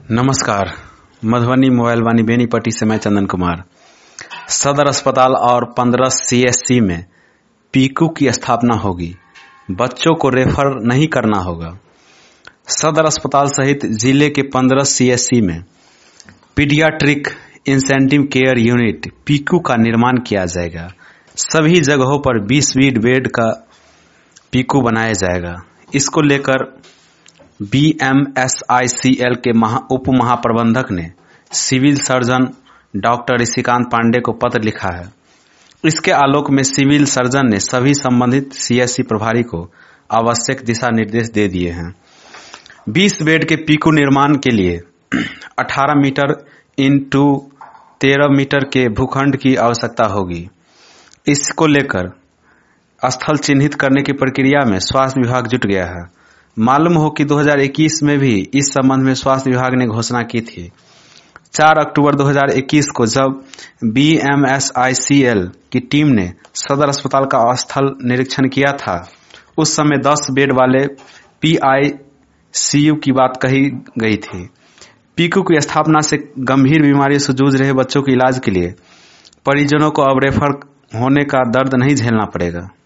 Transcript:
नमस्कार। मधुबनी मोबाइल वाणी बेनीपट्टी से मैं चंदन कुमार। सदर अस्पताल और 15 CSC में पीकू की स्थापना होगी। बच्चों को रेफर नहीं करना होगा। सदर अस्पताल सहित जिले के 15 CSC में paediatric intensive care unit PICU का निर्माण किया जाएगा। सभी जगहों पर 20 बेड का पीकू बनाया जाएगा। इसको लेकर BMSICL के उप महाप्रबंधक ने civil surgeon doctor Rishikant Pandey को पत्र लिखा है। इसके आलोक में सिविल सर्जन ने सभी संबंधित CSC प्रभारी को आवश्यक दिशा निर्देश दे दिए हैं। 20 बेड के पीकू निर्माण के लिए 18 मीटर इंटू 13 मीटर के भूखंड की आवश्यकता होगी। इसको लेकर स्थल चिन्हित करने की प्रक्रिया में स्वास्थ्य विभाग जुट गया है। मालूम हो कि 2021 में भी इस संबंध में स्वास्थ्य विभाग ने घोषणा की थी। 4 अक्टूबर 2021 को जब BMSICL की टीम ने सदर अस्पताल का स्थल निरीक्षण किया था, उस समय 10 बेड वाले PICU की बात कही गई थी। पीकू की स्थापना से गंभीर बीमारियों से जूझ रहे बच्चों के इलाज के लिए परिजनों को अब रेफर होने का दर्द नहीं झेलना पड़ेगा।